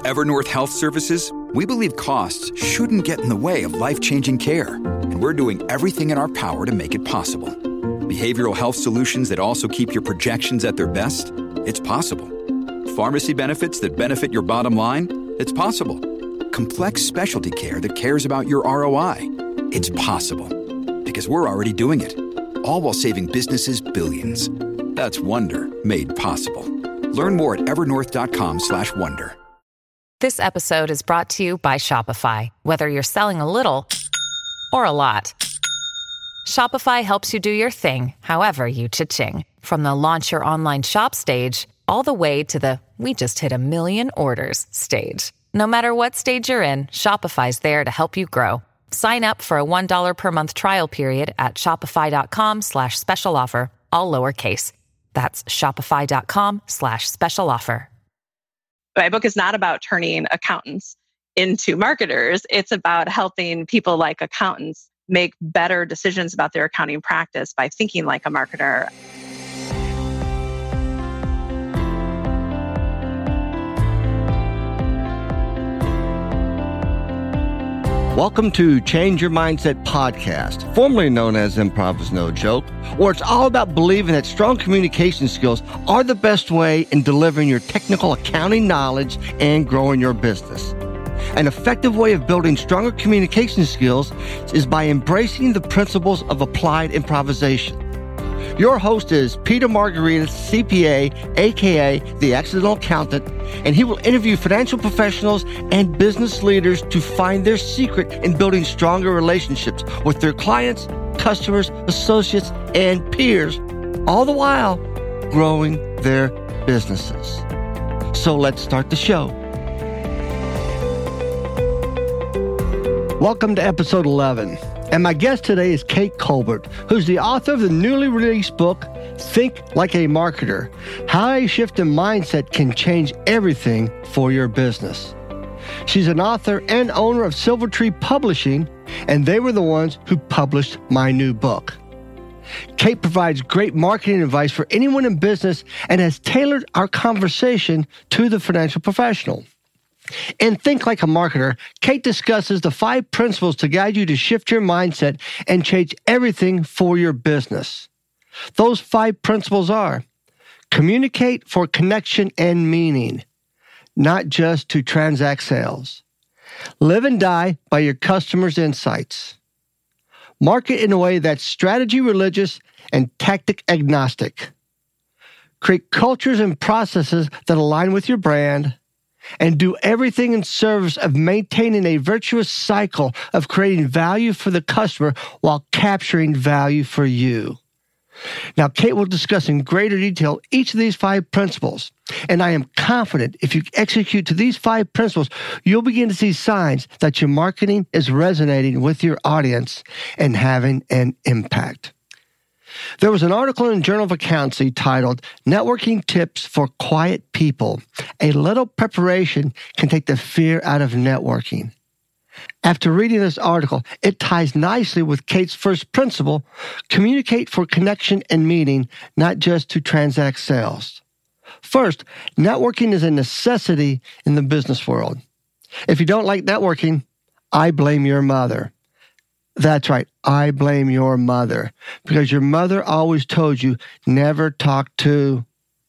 At Evernorth Health Services, we believe costs shouldn't get in the way of life-changing care, and we're doing everything in our power to make it possible. Behavioral health solutions that also keep your projections at their best? It's possible. Pharmacy benefits that benefit your bottom line? It's possible. Complex specialty care that cares about your ROI? It's possible. Because we're already doing it. All while saving businesses billions. That's Wonder made possible. Learn more at evernorth.com/wonder. This episode is brought to you by Shopify. Whether you're selling a little or a lot, Shopify helps you do your thing, however you cha-ching. From the launch your online shop stage, all the way to the we just hit 1 million orders stage. No matter what stage you're in, Shopify's there to help you grow. Sign up for a $1 per month trial period at shopify.com/special offer, all lowercase. That's shopify.com/special offer. My book is not about turning accountants into marketers. It's about helping people like accountants make better decisions about their accounting practice by thinking like a marketer. Welcome to Change Your Mindset podcast, formerly known as Improv is No Joke, where it's all about believing that strong communication skills are the best way in delivering your technical accounting knowledge and growing your business. An effective way of building stronger communication skills is by embracing the principles of applied improvisation. Your host is Peter Margaritis, CPA, aka The Accidental Accountant, and he will interview financial professionals and business leaders to find their secret in building stronger relationships with their clients, customers, associates, and peers, all the while growing their businesses. So let's start the show. Welcome to episode 11. And my guest today is Kate Colbert, who's the author of the newly released book, Think Like a Marketer, How a Shift in Mindset Can Change Everything for Your Business. She's an author and owner of Silvertree Publishing, and they were the ones who published my new book. Kate provides great marketing advice for anyone in business and has tailored our conversation to the financial professional. In Think Like a Marketer, Kate discusses the 5 principles to guide you to shift your mindset and change everything for your business. Those 5 principles are: communicate for connection and meaning, not just to transact sales. Live and die by your customers' insights. Market in a way that's strategy religious and tactic agnostic. Create cultures and processes that align with your brand, and do everything in service of maintaining a virtuous cycle of creating value for the customer while capturing value for you. Now, Kate will discuss in greater detail each of these 5 principles, and I am confident if you execute to these 5 principles, you'll begin to see signs that your marketing is resonating with your audience and having an impact. There was an article in Journal of Accountancy titled, Networking Tips for Quiet People. A little preparation can take the fear out of networking. After reading this article, it ties nicely with Kate's first principle, communicate for connection and meaning, not just to transact sales. First, networking is a necessity in the business world. If you don't like networking, I blame your mother. That's right, I blame your mother, because your mother always told you never talk to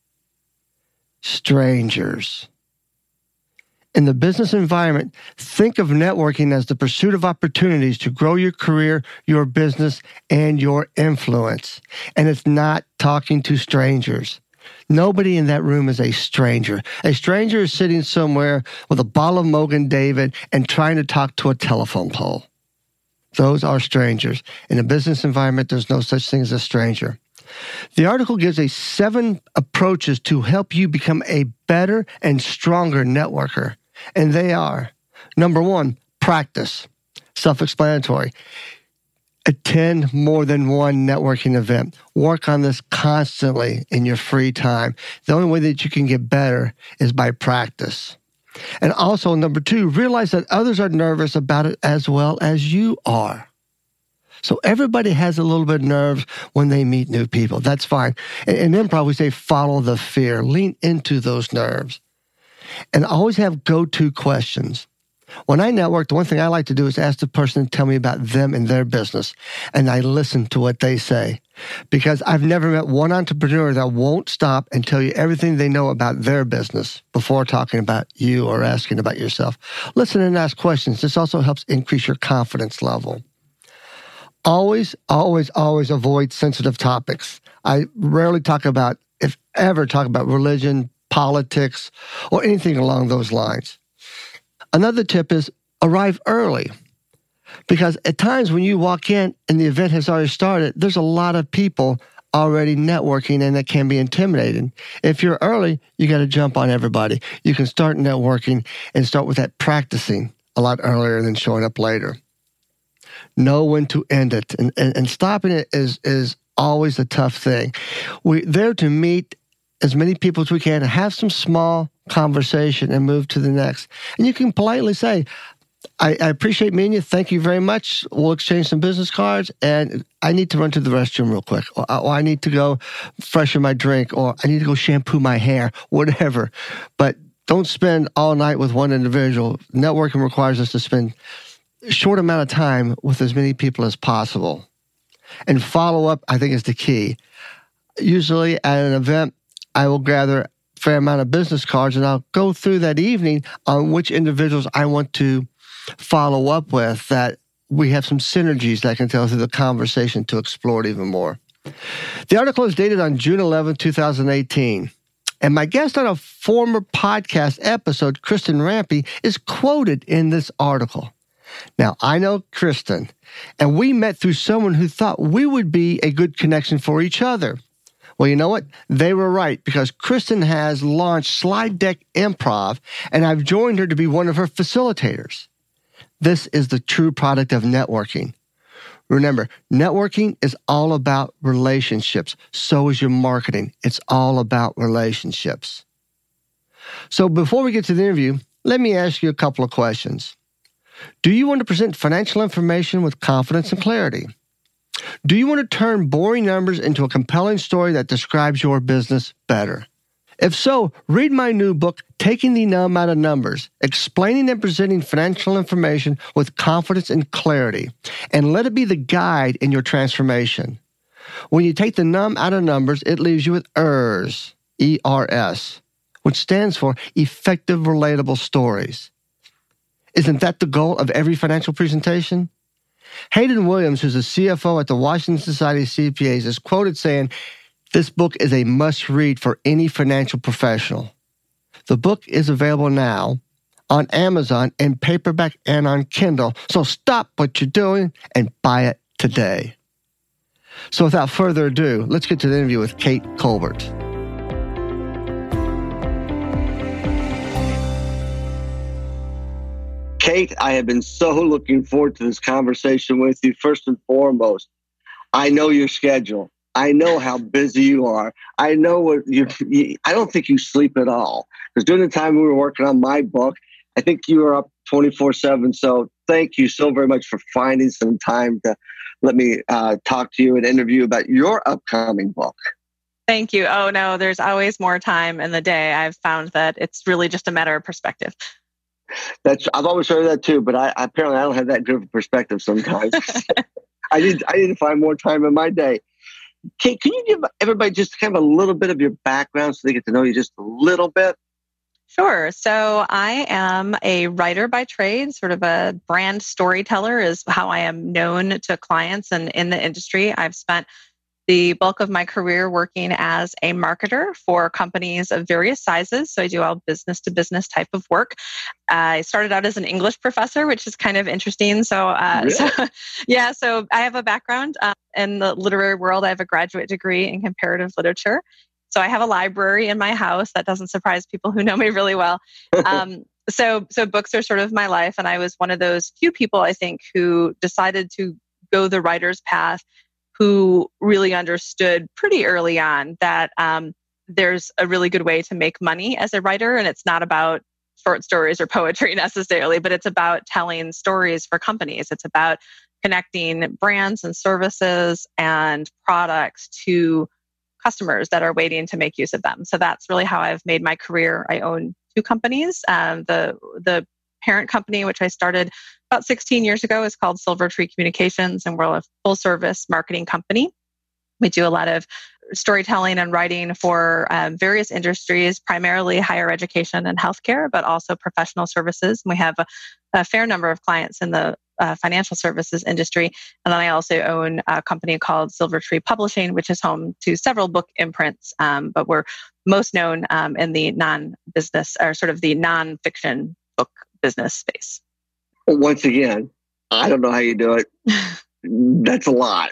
strangers. In the business environment, think of networking as the pursuit of opportunities to grow your career, your business, and your influence. And it's not talking to strangers. Nobody in that room is a stranger. A stranger is sitting somewhere with a bottle of Mogan David and trying to talk to a telephone pole. Those are strangers. In a business environment, there's no such thing as a stranger. The article gives 7 approaches to help you become a better and stronger networker. And they are, number 1, practice. Self-explanatory. Attend more than one networking event. Work on this constantly in your free time. The only way that you can get better is by practice. And also, number 2, realize that others are nervous about it as well as you are. So everybody has a little bit of nerves when they meet new people. That's fine. In improv, we say follow the fear. Lean into those nerves. And always have go-to questions. When I network, the one thing I like to do is ask the person to tell me about them and their business, and I listen to what they say. Because I've never met one entrepreneur that won't stop and tell you everything they know about their business before talking about you or asking about yourself. Listen and ask questions. This also helps increase your confidence level. Always, always, always avoid sensitive topics. I rarely talk about, if ever, talk about religion, politics, or anything along those lines. Another tip is arrive early. Because at times when you walk in and the event has already started, there's a lot of people already networking, and that can be intimidating. If you're early, you got to jump on everybody. You can start networking and start with that practicing a lot earlier than showing up later. Know when to end it. And stopping it is always a tough thing. We're there to meet as many people as we can, have some small conversation and move to the next. And you can politely say, I appreciate meeting you. Thank you very much. We'll exchange some business cards, and I need to run to the restroom real quick, or I need to go freshen my drink, or I need to go shampoo my hair, whatever. But don't spend all night with one individual. Networking requires us to spend a short amount of time with as many people as possible. And follow up, I think, is the key. Usually at an event, I will gather a fair amount of business cards, and I'll go through that evening on which individuals I want to follow up with, that we have some synergies that I can tell through the conversation to explore it even more. The article is dated on June 11, 2018. And my guest on a former podcast episode, Kristen Rampey, is quoted in this article. Now, I know Kristen, and we met through someone who thought we would be a good connection for each other. Well, you know what? They were right, because Kristen has launched Slide Deck Improv, and I've joined her to be one of her facilitators. This is the true product of networking. Remember, networking is all about relationships. So is your marketing. It's all about relationships. So before we get to the interview, let me ask you a couple of questions. Do you want to present financial information with confidence and clarity? Do you want to turn boring numbers into a compelling story that describes your business better? If so, read my new book, Taking the Numb Out of Numbers, Explaining and Presenting Financial Information with Confidence and Clarity, and let it be the guide in your transformation. When you take the numb out of numbers, it leaves you with ERS, E-R-S, which stands for Effective Relatable Stories. Isn't that the goal of every financial presentation? Hayden Williams, who's a CFO at the Washington Society of CPAs, is quoted saying, "This book is a must-read for any financial professional." The book is available now on Amazon in paperback and on Kindle. So stop what you're doing and buy it today. So without further ado, let's get to the interview with Kate Colbert. Kate, I have been so looking forward to this conversation with you. First and foremost, I know your schedule. I know how busy you are. I know what I don't think you sleep at all. Because during the time we were working on my book, I think you were up 24/7. So thank you so very much for finding some time to let me talk to you and interview about your upcoming book. Thank you. Oh, no, there's always more time in the day. I've found that it's really just a matter of perspective. I've always heard that too, but apparently I don't have that good of a perspective sometimes. I need to find more time in my day. Kate, can you give everybody just kind of a little bit of your background so they get to know you just a little bit? Sure. So I am a writer by trade, sort of a brand storyteller is how I am known to clients and in the industry. I've spent the bulk of my career working as a marketer for companies of various sizes. So I do all business to business type of work. I started out as an English professor, which is kind of interesting. So I have a background in the literary world. I have a graduate degree in comparative literature. So I have a library in my house. That doesn't surprise people who know me really well. So books are sort of my life. And I was one of those few people, I think, who decided to go the writer's path, who really understood pretty early on that there's a really good way to make money as a writer. And it's not about short stories or poetry necessarily, but it's about telling stories for companies. It's about connecting brands and services and products to customers that are waiting to make use of them. So that's really how I've made my career. I own two companies. The parent company, which I started about 16 years ago, is called Silver Tree Communications, and we're a full service marketing company. We do a lot of storytelling and writing for various industries, primarily higher education and healthcare, but also professional services. And we have a fair number of clients in the financial services industry. And then I also own a company called Silver Tree Publishing, which is home to several book imprints, but we're most known in the non-business or sort of the non-fiction book business space. Once again, I don't know how you do it. That's a lot.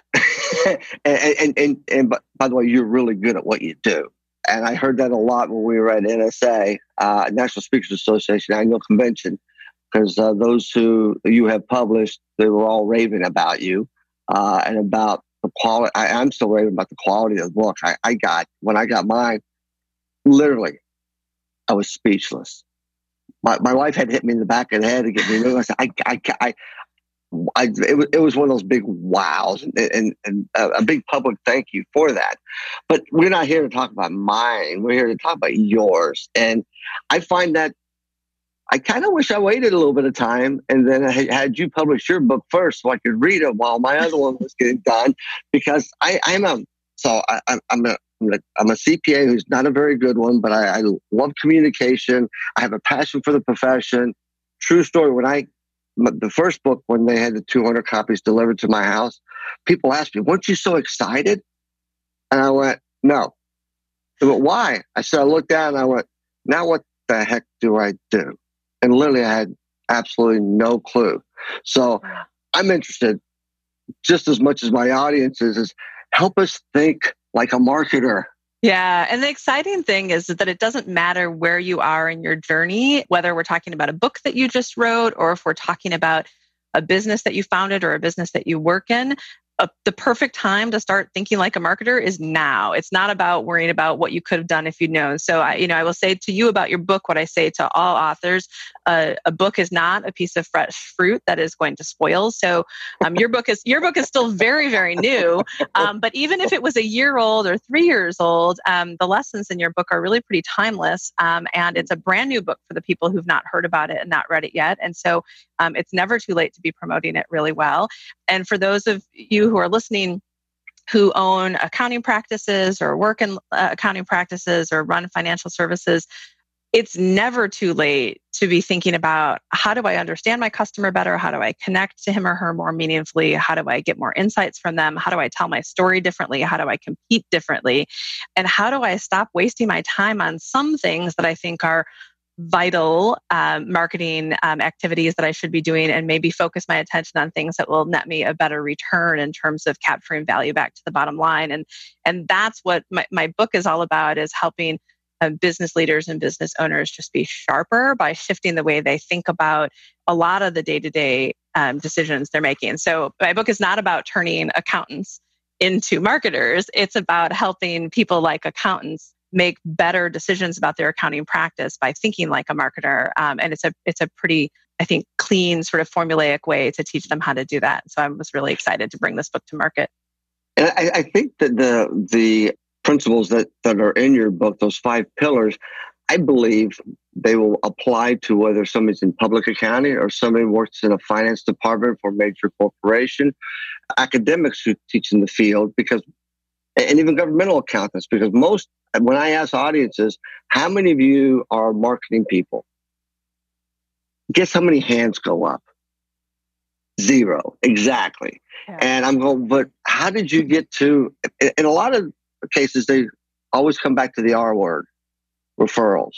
and by the way, you're really good at what you do. And I heard that a lot when we were at NSA, National Speakers Association Annual Convention, because those who you have published, they were all raving about you and about the quality. I'm still raving about the quality of the book. I got, when I got mine, literally, I was speechless. My wife had hit me in the back of the head to get me moving. I said, it was one of those big wows and a big public thank you for that. But we're not here to talk about mine. We're here to talk about yours. And I find that I kind of wish I waited a little bit of time and then I had you publish your book first so I could read it while my other one was getting done, because I'm a CPA who's not a very good one, but I love communication. I have a passion for the profession. True story. The first book, when they had the 200 copies delivered to my house, people asked me, "Weren't you so excited?" And I went, "No." They went, "Why?" I said, I looked down and I went, "Now what the heck do I do?" And literally I had absolutely no clue. So I'm interested, just as much as my audience is help us think like a marketer. Yeah. And the exciting thing is that it doesn't matter where you are in your journey, whether we're talking about a book that you just wrote, or if we're talking about a business that you founded or a business that you work in. The perfect time to start thinking like a marketer is now. It's not about worrying about what you could have done if you'd known. So I will say to you about your book what I say to all authors: a book is not a piece of fresh fruit that is going to spoil. So your book is still very, very new. But even if it was a year old or 3 years old, the lessons in your book are really pretty timeless. And it's a brand new book for the people who've not heard about it and not read it yet. And so it's never too late to be promoting it really well. And for those of you who are listening who own accounting practices or work in accounting practices or run financial services, it's never too late to be thinking about, how do I understand my customer better? How do I connect to him or her more meaningfully? How do I get more insights from them? How do I tell my story differently? How do I compete differently? And how do I stop wasting my time on some things that I think are vital marketing activities that I should be doing, and maybe focus my attention on things that will net me a better return in terms of capturing value back to the bottom line. And that's what my book is all about, is helping business leaders and business owners just be sharper by shifting the way they think about a lot of the day-to-day decisions they're making. So my book is not about turning accountants into marketers. It's about helping people like accountants make better decisions about their accounting practice by thinking like a marketer. And it's a pretty, I think, clean sort of formulaic way to teach them how to do that. So I was really excited to bring this book to market. And I think that the principles that are in your book, those 5 pillars, I believe they will apply to whether somebody's in public accounting or somebody works in a finance department for a major corporation, academics who teach in the field, and even governmental accountants, because when I ask audiences, how many of you are marketing people? Guess how many hands go up? 0. Exactly. Yeah. And I'm going, but how did you get to, in a lot of cases, they always come back to the R word, referrals.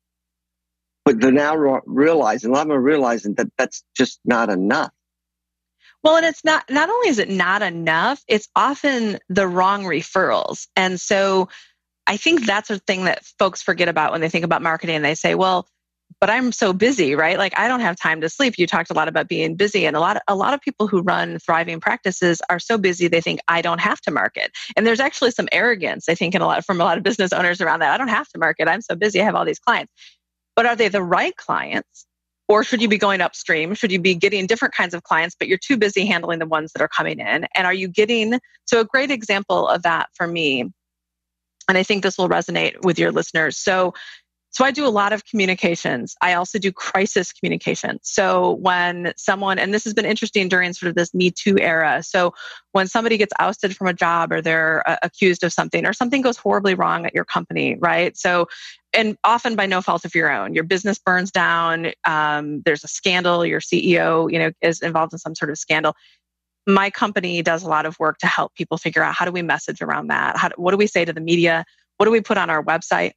But they're now realizing, a lot of them are realizing that that's just not enough. Well, and it's not only is it not enough, it's often the wrong referrals. And so I think that's a thing that folks forget about when they think about marketing. They say, well, but I'm so busy, right? Like, I don't have time to sleep. You talked a lot about being busy, and a lot of people who run thriving practices are so busy they think, I don't have to market. And there's actually some arrogance, I think, from a lot of business owners around that. I don't have to market. I'm so busy. I have all these clients. But are they the right clients? Or should you be going upstream? Should you be getting different kinds of clients, but you're too busy handling the ones that are coming in? And are you getting, so a great example of that for me, and I think this will resonate with your listeners. So So I do a lot of communications. I also do crisis communication. So when someone, and this has been interesting during sort of this Me Too era. So when somebody gets ousted from a job or they're accused of something or something goes horribly wrong at your company, right? So, and often by no fault of your own, your business burns down. There's a scandal. Your CEO, is involved in some sort of scandal. My company does a lot of work to help people figure out how do we message around that? What do we say to the media? What do we put on our website?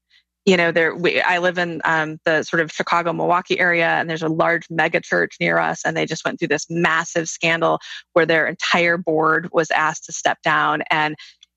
I live in the sort of Chicago, Milwaukee area, and there's a large mega church near us, and they just went through this massive scandal where their entire board was asked to step down. And,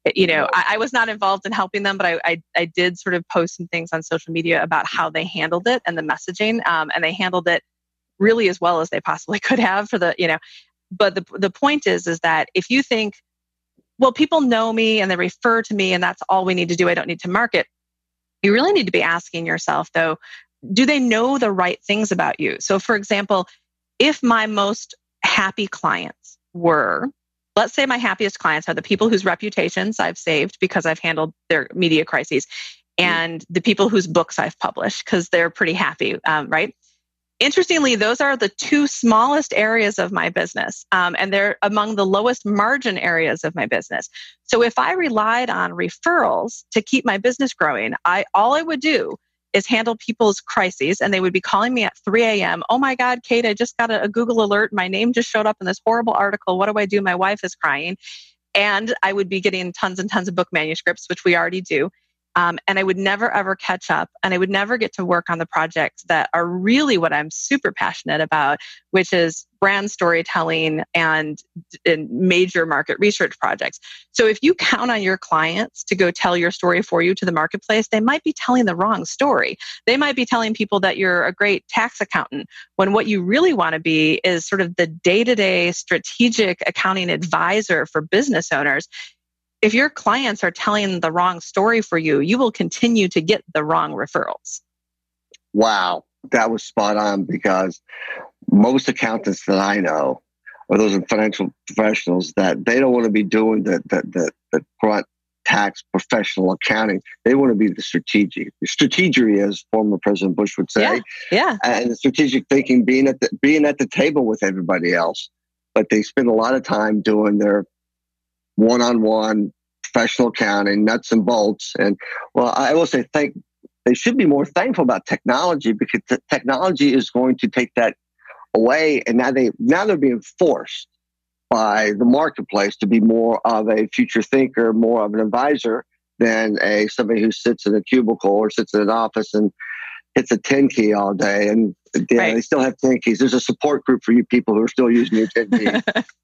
I was not involved in helping them, but I did sort of post some things on social media about how they handled it and the messaging, and they handled it really as well as they possibly could have for But the point is that if you think, well, people know me and they refer to me and that's all we need to do, I don't need to market. You really need to be asking yourself, though, do they know the right things about you? So, for example, if my most happy clients were, let's say my happiest clients are the people whose reputations I've saved because I've handled their media crises and the people whose books I've published because they're pretty happy, right? Interestingly, those are the two smallest areas of my business, and they're among the lowest margin areas of my business. So if I relied on referrals to keep my business growing, all I would do is handle people's crises, and they would be calling me at 3 a.m. Oh my God, Kate, I just got a Google alert. My name just showed up in this horrible article. What do I do? My wife is crying. And I would be getting tons and tons of book manuscripts, which we already do. And I would never, ever catch up. And I would never get to work on the projects that are really what I'm super passionate about, which is brand storytelling and major market research projects. So if you count on your clients to go tell your story for you to the marketplace, they might be telling the wrong story. They might be telling people that you're a great tax accountant, when what you really want to be is sort of the day-to-day strategic accounting advisor for business owners. If your clients are telling the wrong story for you, you will continue to get the wrong referrals. Wow, that was spot on, because most accountants that I know, or those financial professionals, that they don't want to be doing the front tax professional accounting. They want to be the strategic. Strategery, as former President Bush would say. Yeah. And the strategic thinking, being at the table with everybody else. But they spend a lot of time doing their one-on-one professional accounting, nuts and bolts. And well, I will say they should be more thankful about technology, because technology is going to take that away. And now they're being forced by the marketplace to be more of a future thinker, more of an advisor than somebody who sits in a cubicle or sits in an office and hits a 10 key all day. And They still have 10 keys. There's a support group for you people who are still using your 10 keys.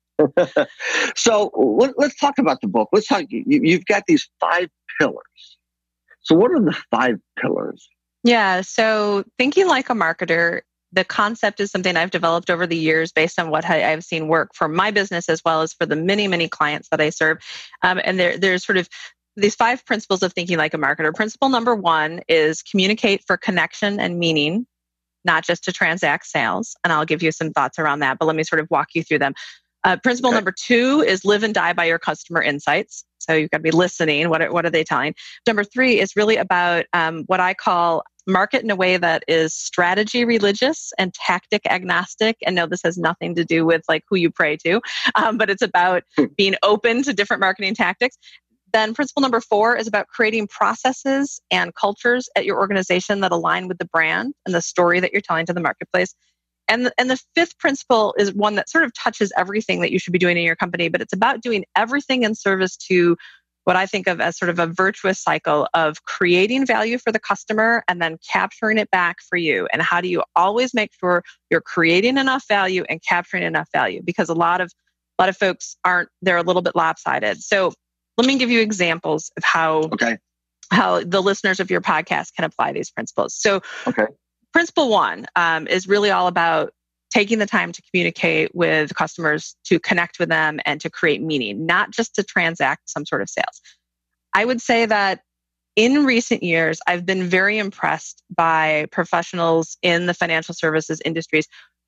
So let's talk about the book. Let's talk. You've got these 5 pillars. So what are the 5 pillars? Yeah. So thinking like a marketer, the concept is something I've developed over the years based on what I've seen work for my business as well as for the many, many clients that I serve. And there's sort of these 5 principles of thinking like a marketer. Principle number 1 is communicate for connection and meaning, not just to transact sales. And I'll give you some thoughts around that, but let me sort of walk you through them. Principle number 2 is live and die by your customer insights. So you've got to be listening. What are they telling? Number 3 is really about what I call market in a way that is strategy religious and tactic agnostic. And no, this has nothing to do with like who you pray to, but it's about being open to different marketing tactics. Then principle number 4 is about creating processes and cultures at your organization that align with the brand and the story that you're telling to the marketplace. And the 5th principle is one that sort of touches everything that you should be doing in your company, but it's about doing everything in service to what I think of as sort of a virtuous cycle of creating value for the customer and then capturing it back for you. And how do you always make sure you're creating enough value and capturing enough value? Because a lot of folks they're a little bit lopsided. So let me give you examples of how the listeners of your podcast can apply these principles. So Principle 1 is really all about taking the time to communicate with customers, to connect with them, and to create meaning, not just to transact some sort of sales. I would say that in recent years, I've been very impressed by professionals in the financial services industries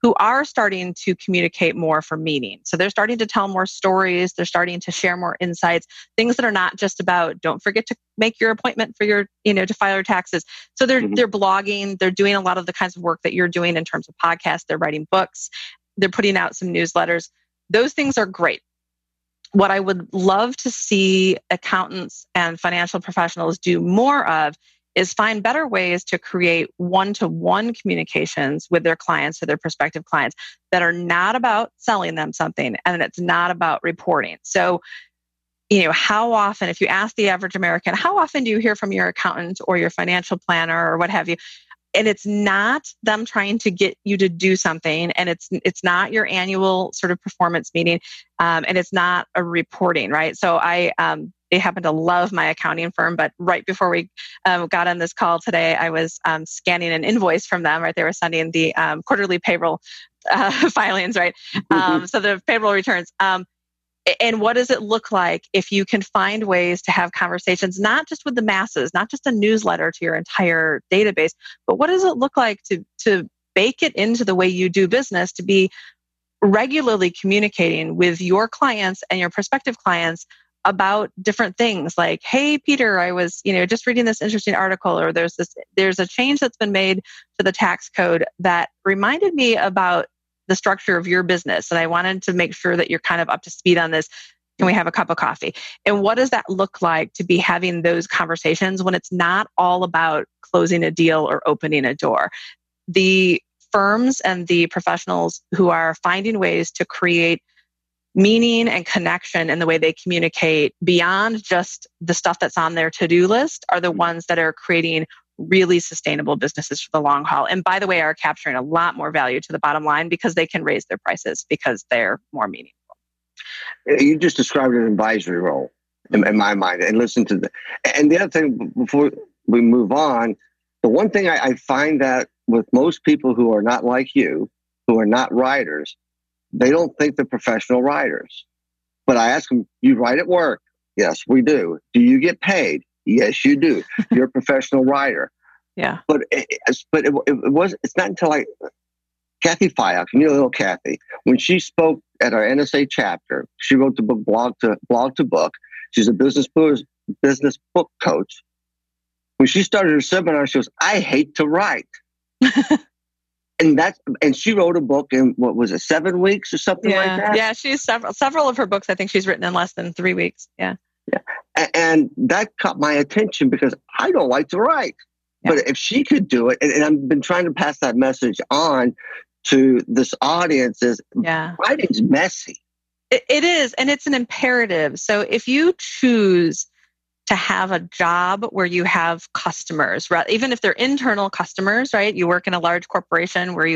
who are starting to communicate more for meaning. So they're starting to tell more stories. They're starting to share more insights, things that are not just about, don't forget to make your appointment for your, to file your taxes. So they're blogging. They're doing a lot of the kinds of work that you're doing in terms of podcasts. They're writing books. They're putting out some newsletters. Those things are great. What I would love to see accountants and financial professionals do more of is find better ways to create one-to-one communications with their clients or their prospective clients that are not about selling them something and it's not about reporting. So, how often, if you ask the average American, how often do you hear from your accountant or your financial planner or what have you? And it's not them trying to get you to do something, and it's not your annual sort of performance meeting, and it's not a reporting, right? So I happen to love my accounting firm, but right before we got on this call today, I was scanning an invoice from them, right? They were sending the quarterly payroll filings, right? So the payroll returns. And what does it look like if you can find ways to have conversations, not just with the masses, not just a newsletter to your entire database, but what does it look like to bake it into the way you do business, to be regularly communicating with your clients and your prospective clients about different things like, hey, Peter, I was, just reading this interesting article, or there's a change that's been made to the tax code that reminded me about the structure of your business. And I wanted to make sure that you're kind of up to speed on this. Can we have a cup of coffee? And what does that look like to be having those conversations when it's not all about closing a deal or opening a door? The firms and the professionals who are finding ways to create meaning and connection in the way they communicate beyond just the stuff that's on their to-do list are the ones that are creating really sustainable businesses for the long haul. And by the way, are capturing a lot more value to the bottom line because they can raise their prices because they're more meaningful. You just described an advisory role in my mind. And listen to and the other thing before we move on, the one thing I find that with most people who are not like you, who are not writers, they don't think they're professional writers. But I ask them, you write at work? Yes, we do. Do you get paid? Yes, you do. You're a professional writer. Yeah. But it's not until Kathy Fayok, little Kathy, when she spoke at our NSA chapter, she wrote the book Blog to Book. She's a business book coach. When she started her seminar, she goes, I hate to write. And she wrote a book in, 7 weeks or something like that? Yeah, she's several of her books, I think she's written in less than 3 weeks. Yeah. And that caught my attention because I don't like to write. Yeah. But if she could do it, and I've been trying to pass that message on to this audience, is writing's messy. It is, and it's an imperative. So if you choose to have a job where you have customers, right? Even if they're internal customers, right? You work in a large corporation where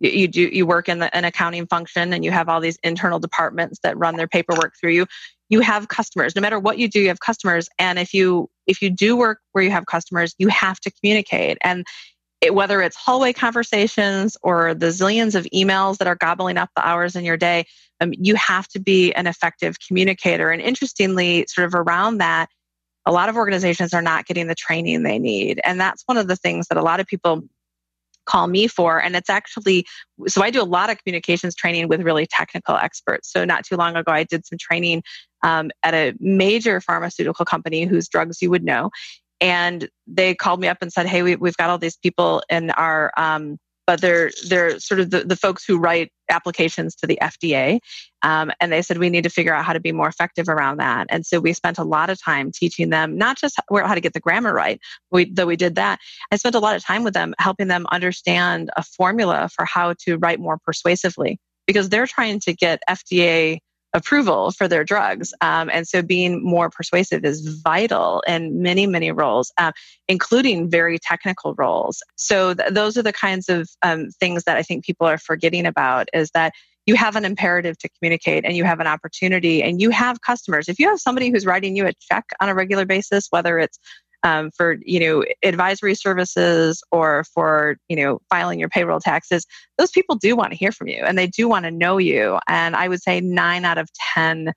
you work in an accounting function and you have all these internal departments that run their paperwork through you. You have customers. No matter what you do, you have customers. And if you do work where you have customers, you have to communicate. And whether it's hallway conversations or the zillions of emails that are gobbling up the hours in your day, you have to be an effective communicator. And interestingly, sort of around that, a lot of organizations are not getting the training they need. And that's one of the things that a lot of people call me for. And it's actually, so I do a lot of communications training with really technical experts. So not too long ago, I did some training at a major pharmaceutical company whose drugs you would know. And they called me up and said, hey, we've got all these people in our, but they're sort of the folks who write applications to the FDA. And they said, we need to figure out how to be more effective around that. And so we spent a lot of time teaching them, not just how to get the grammar right, though we did that. I spent a lot of time with them, helping them understand a formula for how to write more persuasively, because they're trying to get FDA approval for their drugs. And so being more persuasive is vital in many, many roles, including very technical roles. So those are the kinds of things that I think people are forgetting about, is that you have an imperative to communicate and you have an opportunity and you have customers. If you have somebody who's writing you a check on a regular basis, whether it's for advisory services or for filing your payroll taxes, those people do want to hear from you and they do want to know you. And I would say 9 out of 10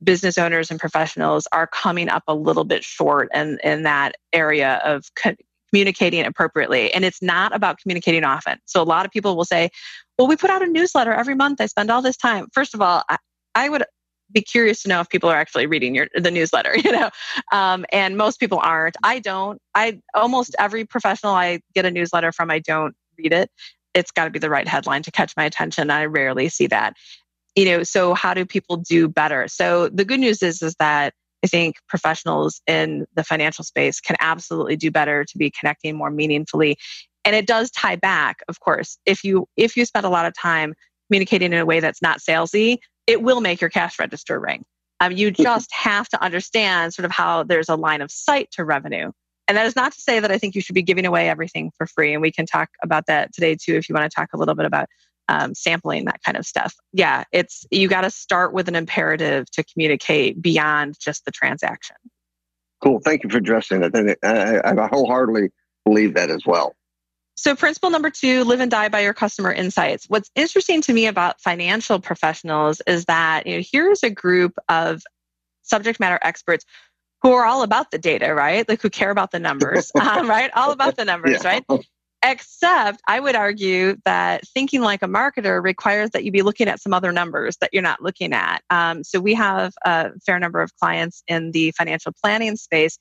business owners and professionals are coming up a little bit short in that area of communicating appropriately. And it's not about communicating often. So a lot of people will say, well, we put out a newsletter every month. I spend all this time. First of all, I would be curious to know if people are actually reading the newsletter, and most people aren't. I don't. Almost every professional I get a newsletter from, I don't read it. It's got to be the right headline to catch my attention. I rarely see that. So how do people do better? So the good news is that I think professionals in the financial space can absolutely do better to be connecting more meaningfully. And it does tie back, of course. If you spend a lot of time communicating in a way that's not salesy, it will make your cash register ring. You just have to understand sort of how there's a line of sight to revenue. And that is not to say that I think you should be giving away everything for free. And we can talk about that today too, if you want to talk a little bit about sampling, that kind of stuff. Yeah, you got to start with an imperative to communicate beyond just the transaction. Cool. Thank you for addressing it. I wholeheartedly believe that as well. So principle number 2, live and die by your customer insights. What's interesting to me about financial professionals is that here's a group of subject matter experts who are all about the data, right? Like who care about the numbers, right? All about the numbers, yeah. Right? Except I would argue that thinking like a marketer requires that you be looking at some other numbers that you're not looking at. So we have a fair number of clients in the financial planning space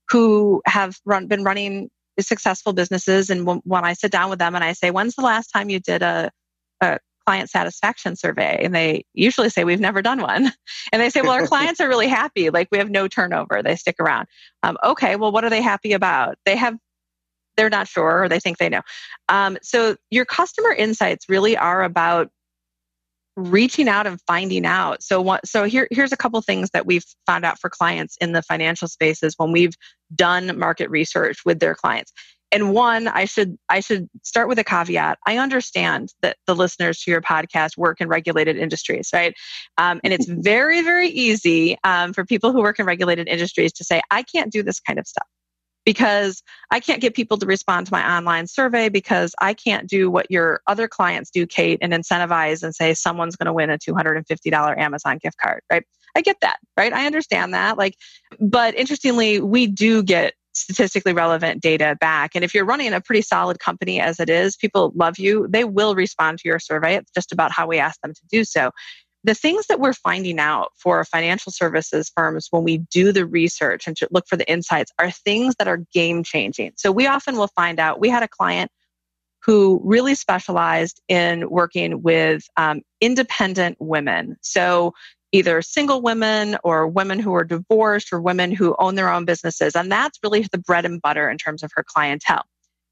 who have been running successful businesses. And when I sit down with them and I say, when's the last time you did a client satisfaction survey? And they usually say, we've never done one. And they say, well, our clients are really happy. Like we have no turnover. They stick around. Okay, well, what are they happy about? They're not sure, or they think they know. So your customer insights really are about reaching out and finding out. So here's a couple things that we've found out for clients in the financial spaces when we've done market research with their clients. And one, I should start with a caveat. I understand that the listeners to your podcast work in regulated industries, right? And it's very, very easy for people who work in regulated industries to say, I can't do this kind of stuff because I can't get people to respond to my online survey, because I can't do what your other clients do, Kate, and incentivize and say someone's going to win a $250 Amazon gift card, right? I get that, right? I understand that. But interestingly, we do get statistically relevant data back. And if you're running a pretty solid company as it is, people love you, they will respond to your survey. It's just about how we ask them to do so. The things that we're finding out for financial services firms when we do the research and to look for the insights are things that are game changing. So we often will find out, we had a client who really specialized in working with independent women. So either single women or women who are divorced or women who own their own businesses. And that's really the bread and butter in terms of her clientele.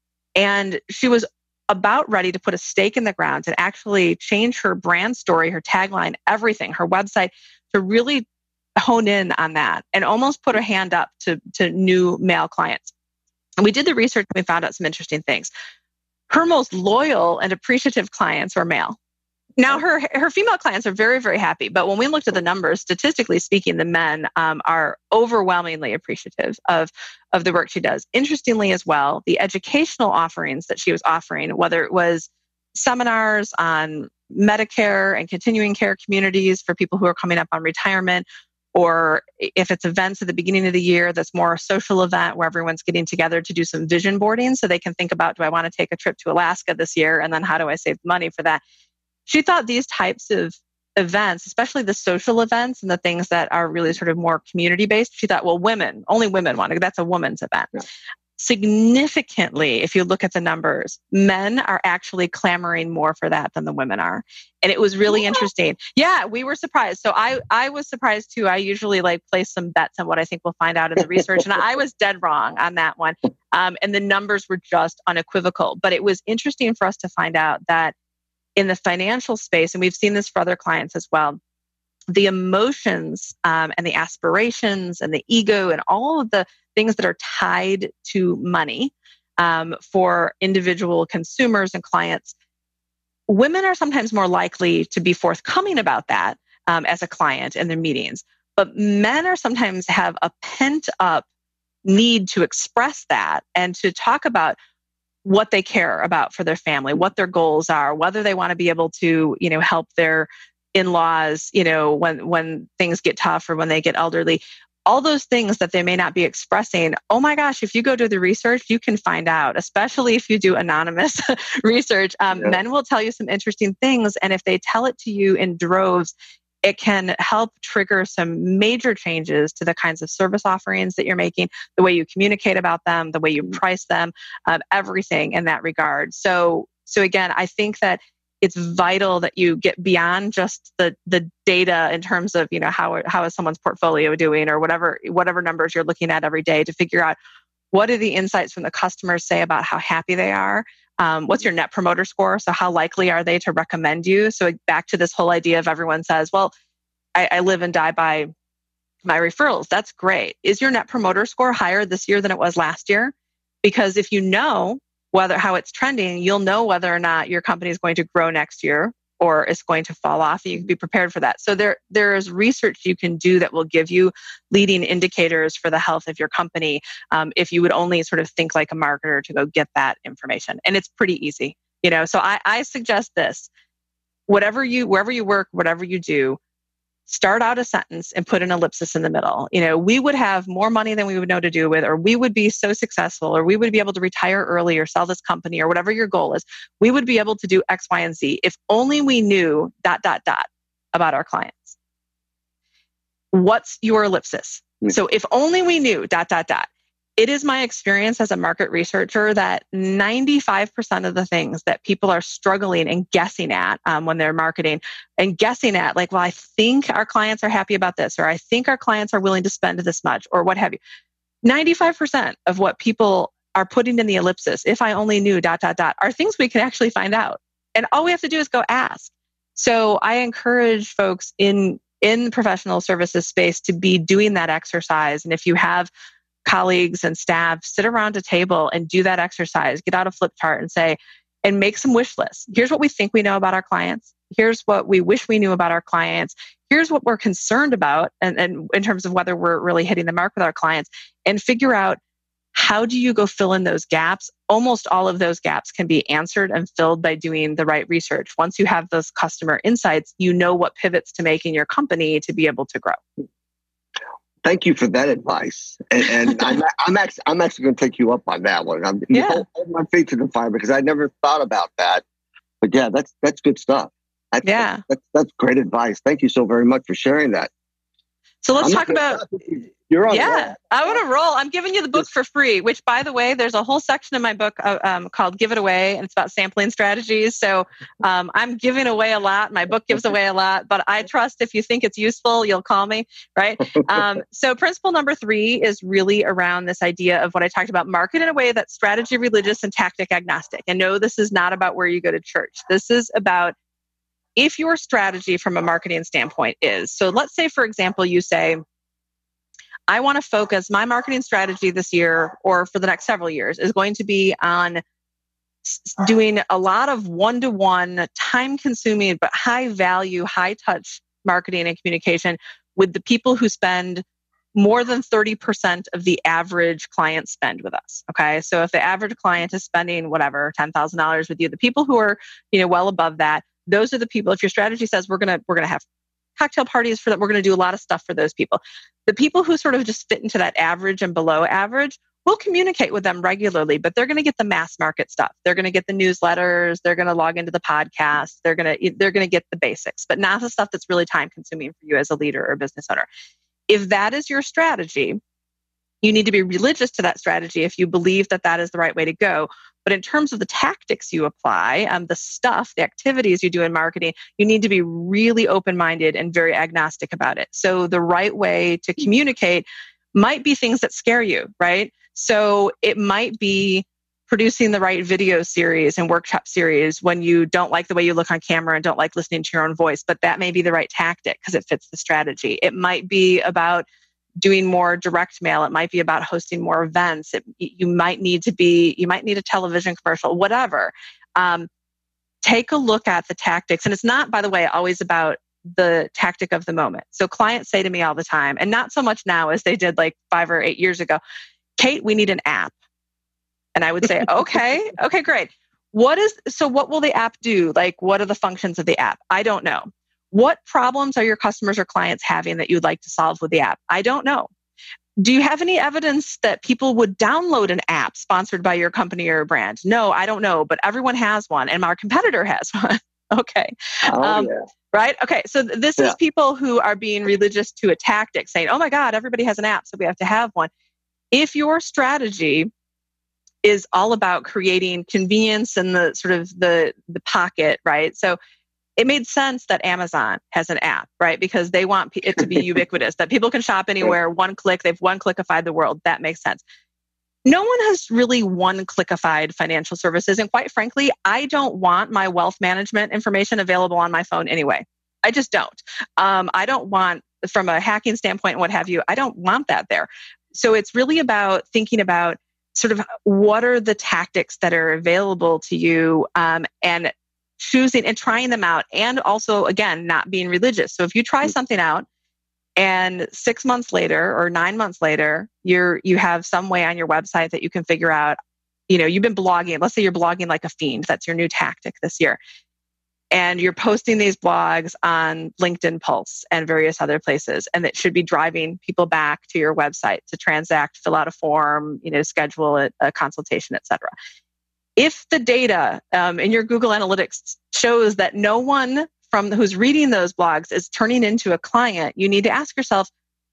And she was about ready to put a stake in the ground and actually change her brand story, her tagline, everything, her website, to really hone in on that and almost put her hand up to new male clients. And we did the research and we found out some interesting things. Her most loyal and appreciative clients were male. Now, her female clients are very, very happy. But when we looked at the numbers, statistically speaking, the men are overwhelmingly appreciative of the work she does. Interestingly as well, the educational offerings that she was offering, whether it was seminars on Medicare and continuing care communities for people who are coming up on retirement, or if it's events at the beginning of the year, that's more a social event where everyone's getting together to do some vision boarding so they can think about, do I want to take a trip to Alaska this year? And then how do I save money for that? She thought these types of events, especially the social events and the things that are really sort of more community-based, she thought, well, only women want it. That's a woman's event. Yeah. Significantly, if you look at the numbers, men are actually clamoring more for that than the women are. And it was really interesting. Yeah, we were surprised. So I was surprised too. I usually place some bets on what I think we'll find out in the research. And I was dead wrong on that one. And the numbers were just unequivocal. But it was interesting for us to find out that in the financial space, and we've seen this for other clients as well, the emotions and the aspirations and the ego and all of the things that are tied to money for individual consumers and clients, women are sometimes more likely to be forthcoming about that as a client in their meetings. But men are sometimes have a pent up need to express that and to talk about what they care about for their family, what their goals are, whether they want to be able to, help their in-laws, when things get tough or when they get elderly. all those things that they may not be expressing. Oh my gosh, if you go do the research, you can find out, especially if you do anonymous research. Men will tell you some interesting things. And if they tell it to you in droves, it can help trigger some major changes to the kinds of service offerings that you're making, the way you communicate about them, the way you price them, everything in that regard. So again, I think that it's vital that you get beyond just the data in terms of, how is someone's portfolio doing, or whatever numbers you're looking at every day, to figure out what do the insights from the customers say about how happy they are. What's your net promoter score? So how likely are they to recommend you? So back to this whole idea of everyone says, well, I live and die by my referrals. That's great. Is your net promoter score higher this year than it was last year? Because if you know how it's trending, you'll know whether or not your company is going to grow next year or it's going to fall off, and you can be prepared for that. So there is research you can do that will give you leading indicators for the health of your company, if you would only sort of think like a marketer to go get that information. And it's pretty easy, So I suggest this: wherever you work, whatever you do, start out a sentence and put an ellipsis in the middle. We would have more money than we would know to do with, or we would be so successful, or we would be able to retire early or sell this company, or whatever your goal is. We would be able to do X, Y, and Z if only we knew ... about our clients. What's your ellipsis? So if only we knew ... It is my experience as a market researcher that 95% of the things that people are struggling and guessing at when they're marketing, and guessing at like, well, I think our clients are happy about this, or I think our clients are willing to spend this much, or what have you. 95% of what people are putting in the ellipsis, if I only knew ... are things we can actually find out. And all we have to do is go ask. So I encourage folks in professional services space to be doing that exercise. And if you have colleagues and staff, sit around a table and do that exercise, get out a flip chart and make some wish lists. Here's what we think we know about our clients. Here's what we wish we knew about our clients. Here's what we're concerned about, and in terms of whether we're really hitting the mark with our clients, and figure out, how do you go fill in those gaps? Almost all of those gaps can be answered and filled by doing the right research. Once you have those customer insights, you know what pivots to make in your company to be able to grow. Thank you for that advice, and I'm actually going to take you up on that one. You hold my feet to the fire, because I never thought about that. But yeah, that's good stuff. That's great advice. Thank you so very much for sharing that. So let's talk about. You're on. Yeah, I want to roll. I'm giving you the book for free, which, by the way, there's a whole section in my book called Give It Away, and it's about sampling strategies. So I'm giving away a lot. My book gives away a lot, but I trust if you think it's useful, you'll call me, right? So principle number 3 is really around this idea of what I talked about: market in a way that's strategy, religious, and tactic agnostic. And no, this is not about where you go to church. This is about if your strategy from a marketing standpoint is, so let's say, for example, you say, I want to focus my marketing strategy this year, or for the next several years, is going to be on doing a lot of one-to-one, time-consuming, but high-value, high-touch marketing and communication with the people who spend more than 30% of the average client spend with us. Okay. So if the average client is spending whatever, $10,000 with you, the people who are, well above that, those are the people. If your strategy says we're going to have cocktail parties for that, we're going to do a lot of stuff for those people. The people who sort of just fit into that average and below average, we'll communicate with them regularly, but they're going to get the mass market stuff. They're going to get the newsletters. They're going to log into the podcast. They're going to get the basics, but not the stuff that's really time consuming for you as a leader or business owner. If that is your strategy, you need to be religious to that strategy if you believe that that is the right way to go. But in terms of the tactics you apply, the activities you do in marketing, you need to be really open-minded and very agnostic about it. So the right way to communicate might be things that scare you, right? So it might be producing the right video series and workshop series when you don't like the way you look on camera and don't like listening to your own voice, but that may be the right tactic because it fits the strategy. It might be about doing more direct mail. It might be about hosting more events. You might need a television commercial, whatever. Take a look at the tactics. And it's not, by the way, always about the tactic of the moment. So clients say to me all the time, and not so much now as they did like 5 or 8 years ago, Kate, we need an app. And I would say, okay, great. What will the app do? Like, what are the functions of the app? I don't know. What problems are your customers or clients having that you'd like to solve with the app? I don't know. Do you have any evidence that people would download an app sponsored by your company or brand? No, I don't know, but everyone has one and our competitor has one. Okay. Right? Okay. So this is people who are being religious to a tactic saying, oh my God, everybody has an app, so we have to have one. If your strategy is all about creating convenience and the sort of the pocket, right? So it made sense that Amazon has an app, right? Because they want it to be ubiquitous, that people can shop anywhere, one click, they've one-clickified the world. That makes sense. No one has really one-clickified financial services. And quite frankly, I don't want my wealth management information available on my phone anyway. I just don't. I don't want, from a hacking standpoint and what have you, I don't want that there. So it's really about thinking about sort of what are the tactics that are available to you, and choosing and trying them out, and also, again, not being religious. So if you try something out and 6 months later or 9 months later, you have some way on your website that you can figure out, you've been blogging. Let's say you're blogging like a fiend. That's your new tactic this year. And you're posting these blogs on LinkedIn Pulse and various other places. And it should be driving people back to your website to transact, fill out a form, schedule a consultation, et cetera. If the data in your Google Analytics shows that no one from who's reading those blogs is turning into a client, you need to ask yourself,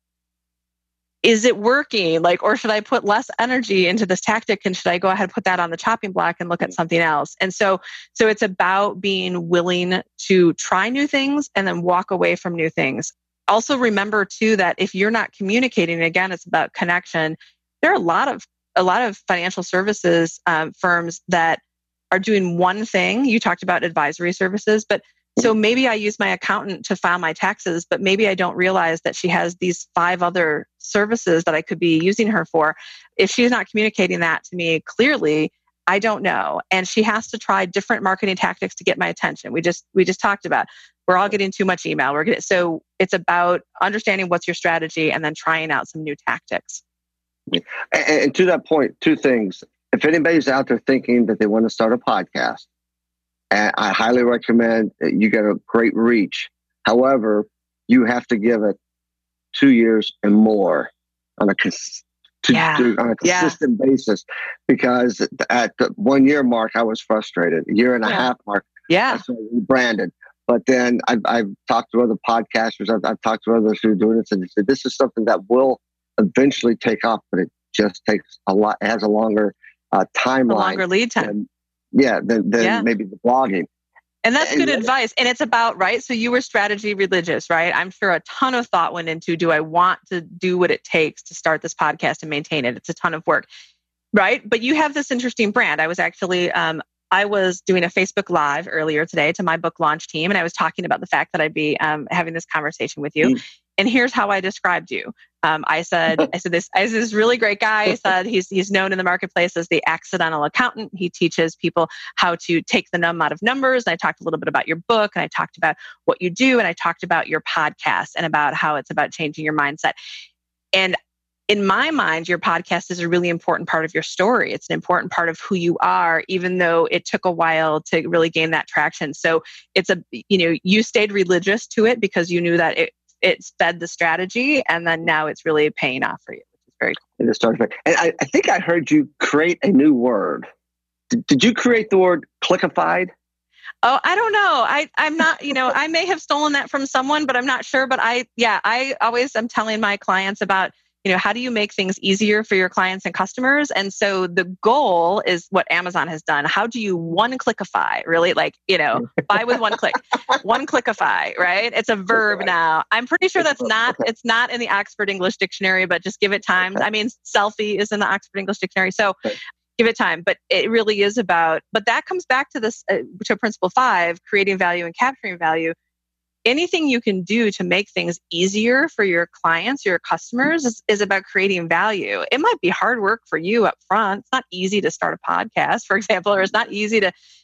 is it working? Or should I put less energy into this tactic, and should I go ahead and put that on the chopping block and look at something else? And so it's about being willing to try new things and then walk away from new things. Also remember too that if you're not communicating, again, it's about connection. There are a lot of financial services firms that are doing one thing. You talked about advisory services, but so maybe I use my accountant to file my taxes, but maybe I don't realize that she has these 5 other services that I could be using her for. If she's not communicating that to me clearly, I don't know. And she has to try different marketing tactics to get my attention. We just talked about, we're all getting too much email. So it's about understanding what's your strategy and then trying out some new tactics. And to that point, 2 things. If anybody's out there thinking that they want to start a podcast, and I highly recommend you get a great reach. However, you have to give it 2 years and more on a consistent basis, because at the 1 year mark, I was frustrated. A year and a half mark, I started rebranded. But then I've talked to other podcasters. I've talked to others who are doing this, and they said this is something that will eventually take off, but it just takes a lot. It has a longer timeline, a longer lead time. Than maybe the blogging. And that's good advice. And it's about, right? So you were strategy religious, right? I'm sure a ton of thought went into, do I want to do what it takes to start this podcast and maintain it? It's a ton of work, right? But you have this interesting brand. I was actually, I was doing a Facebook Live earlier today to my book launch team. And I was talking about the fact that I'd be having this conversation with you. And here's how I described you. I said this really great guy. I said he's known in the marketplace as the accidental accountant. He teaches people how to take the numb out of numbers. And I talked a little bit about your book, and I talked about what you do, and I talked about your podcast and about how it's about changing your mindset. And in my mind, your podcast is a really important part of your story. It's an important part of who you are, even though it took a while to really gain that traction. So it's you stayed religious to it because you knew that it fed the strategy, and then now it's really paying off for you, which is very cool. And I think I heard you create a new word. Did you create the word clickified? Oh, I don't know. I'm not, I may have stolen that from someone, but I'm not sure. But I always am telling my clients about, how do you make things easier for your clients and customers? And so the goal is what Amazon has done. How do you one-clickify, really? Buy with one click, one-clickify, right? It's a verb now. I'm pretty sure it's not in the Oxford English Dictionary, but just give it time. I mean, selfie is in the Oxford English Dictionary. So give it time, but it really is about, but that comes back to this, to principle 5, creating value and capturing value. Anything you can do to make things easier for your clients, your customers, is about creating value. It might be hard work for you up front. It's not easy to start a podcast, for example, or it's not easy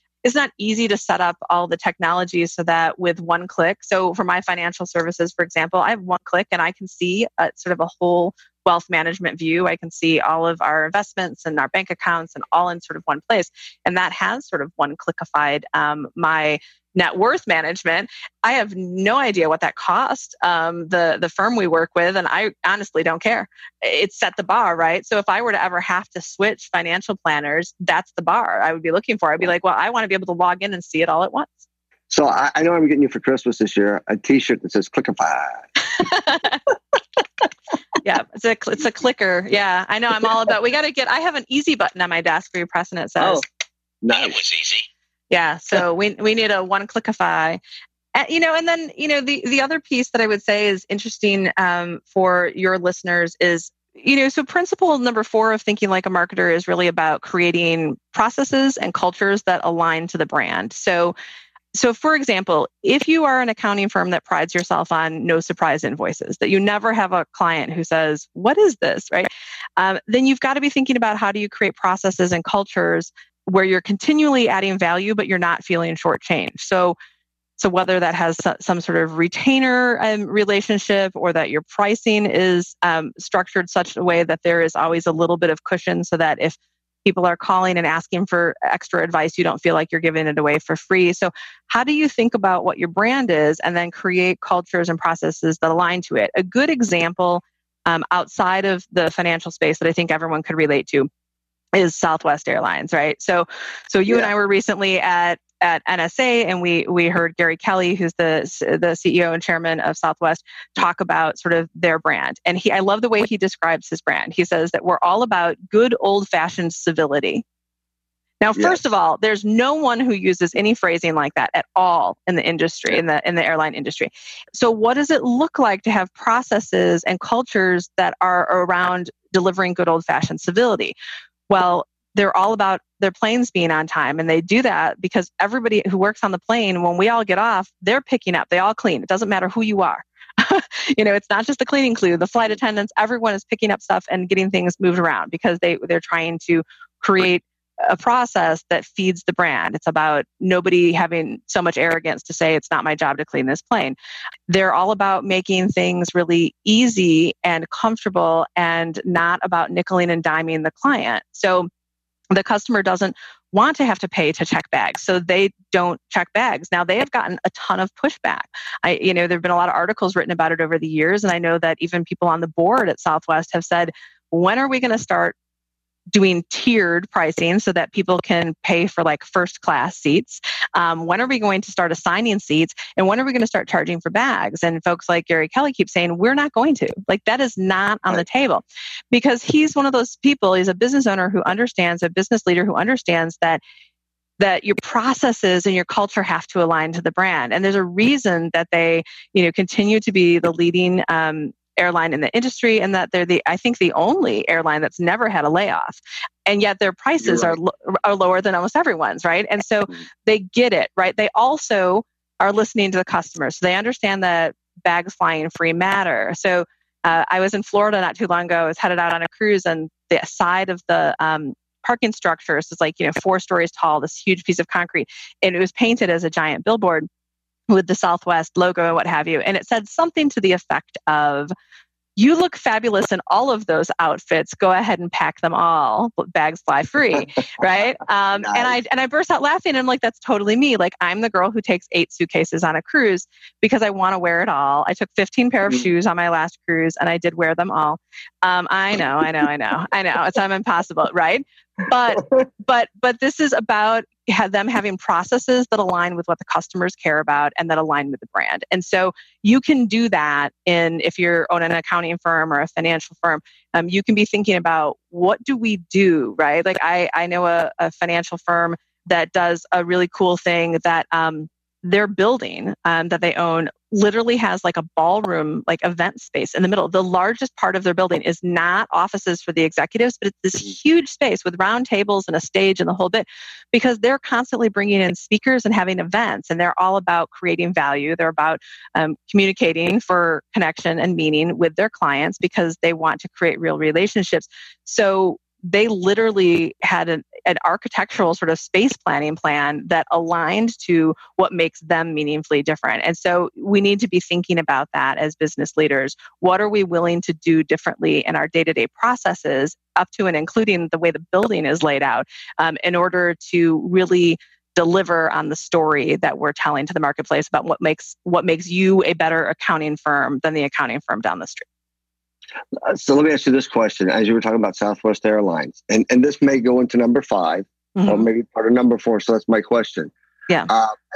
to set up all the technology so that with one click. So for my financial services, for example, I have one click and I can see sort of a whole wealth management view. I can see all of our investments and our bank accounts and all in sort of one place. And that has sort of one clickified my net worth management. I have no idea what that cost the firm we work with, and I honestly don't care. It set the bar, right? So if I were to ever have to switch financial planners, that's the bar I would be looking for. I'd be like, well, I want to be able to log in and see it all at once. So I know I'm getting you for Christmas this year a T-shirt that says Clickify. Yeah, it's a clicker. Yeah, I know. I'm all about. I have an easy button on my desk where you press and it says. Oh, nice. That was easy. Yeah, so we need a one Clickify. And then the other piece that I would say is interesting for your listeners is, so principle number 4 of thinking like a marketer is really about creating processes and cultures that align to the brand. So for example, if you are an accounting firm that prides yourself on no surprise invoices, that you never have a client who says, what is this, right? Then you've got to be thinking about how do you create processes and cultures where you're continually adding value, but you're not feeling shortchanged. So whether that has some sort of retainer relationship, or that your pricing is structured such a way that there is always a little bit of cushion so that if people are calling and asking for extra advice, you don't feel like you're giving it away for free. So how do you think about what your brand is and then create cultures and processes that align to it? A good example outside of the financial space that I think everyone could relate to is Southwest Airlines, right? So you and I were recently at NSA, and we heard Gary Kelly, who's the CEO and chairman of Southwest, talk about sort of their brand. And I love the way he describes his brand. He says that we're all about good old-fashioned civility. Now, first of all, there's no one who uses any phrasing like that at all in the industry, in the airline industry. So what does it look like to have processes and cultures that are around delivering good old-fashioned civility? Well, they're all about their planes being on time. And they do that because everybody who works on the plane, when we all get off, they're picking up. They all clean. It doesn't matter who you are. It's not just the cleaning crew, the flight attendants, everyone is picking up stuff and getting things moved around because they're trying to create a process that feeds the brand. It's about nobody having so much arrogance to say it's not my job to clean this plane. They're all about making things really easy and comfortable and not about nickeling and diming the client. So the customer doesn't want to have to pay to check bags, so they don't check bags. Now, they have gotten a ton of pushback. There have been a lot of articles written about it over the years, and I know that even people on the board at Southwest have said, when are we going to start doing tiered pricing so that people can pay for like first class seats? When are we going to start assigning seats? And when are we going to start charging for bags? And folks like Gary Kelly keep saying, we're not going to. Like, that is not on the table, because he's one of those people, he's a business owner who understands, a business leader who understands that your processes and your culture have to align to the brand. And there's a reason that they, continue to be the leading airline in the industry, and that they're I think the only airline that's never had a layoff, and yet their prices are lower than almost everyone's, right? And so they get it, right? They also are listening to the customers, so they understand that bags flying free matter. So I was in Florida not too long ago. I was headed out on a cruise, and the side of the parking structures is 4 stories tall, this huge piece of concrete, and it was painted as a giant billboard with the Southwest logo and what have you. And it said something to the effect of, you look fabulous in all of those outfits. Go ahead and pack them all. Bags fly free, right? Nice. And I burst out laughing. And I'm like, that's totally me. Like, I'm the girl who takes 8 suitcases on a cruise because I want to wear it all. I took 15 pair of shoes on my last cruise, and I did wear them all. I know. I'm impossible, right? But this is about them having processes that align with what the customers care about and that align with the brand. And so you can do that if you're owning an accounting firm or a financial firm. You can be thinking about, what do we do, right? Like, I know a financial firm that does a really cool thing that their building that they own literally has like a ballroom, like event space in the middle. The largest part of their building is not offices for the executives, but it's this huge space with round tables and a stage and the whole bit, because they're constantly bringing in speakers and having events, and they're all about creating value. They're about communicating for connection and meaning with their clients because they want to create real relationships. So they literally had an architectural sort of space planning plan that aligned to what makes them meaningfully different. And so we need to be thinking about that as business leaders. What are we willing to do differently in our day-to-day processes, up to and including the way the building is laid out, in order to really deliver on the story that we're telling to the marketplace about what makes you a better accounting firm than the accounting firm down the street. So let me ask you this question. As you were talking about Southwest Airlines, and this may go into number 5 or maybe part of number 4. So that's my question. Yeah.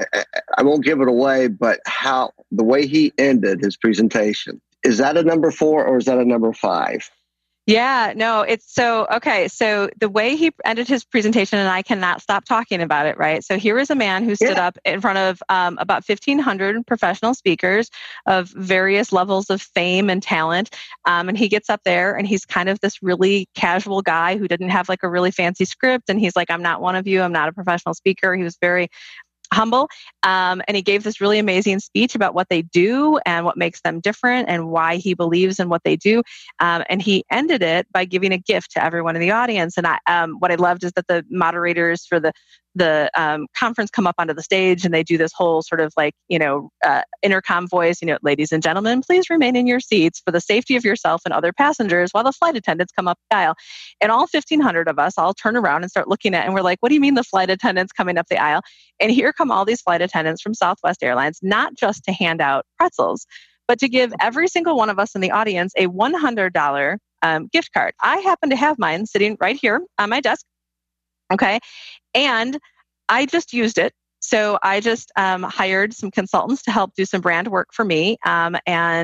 I won't give it away, but how the way he ended his presentation, is that a number 4 or is that a number 5? Yeah, no, it's okay. So the way he ended his presentation, and I cannot stop talking about it, right? So here is a man who stood up in front of about 1,500 professional speakers of various levels of fame and talent. And he gets up there and he's kind of this really casual guy who didn't have like a really fancy script. And he's like, I'm not one of you. I'm not a professional speaker. He was very humble. And he gave this really amazing speech about what they do and what makes them different and why he believes in what they do. And he ended it by giving a gift to everyone in the audience. And what I loved is that the moderators for the conference come up onto the stage and they do this whole sort of like, intercom voice, ladies and gentlemen, please remain in your seats for the safety of yourself and other passengers while the flight attendants come up the aisle. And all 1,500 of us all turn around and start looking at it, and we're like, what do you mean the flight attendants coming up the aisle? And here come all these flight attendants from Southwest Airlines, not just to hand out pretzels, but to give every single one of us in the audience a $100 gift card. I happen to have mine sitting right here on my desk. Okay. And I just used it. So I just hired some consultants to help do some brand work for me. And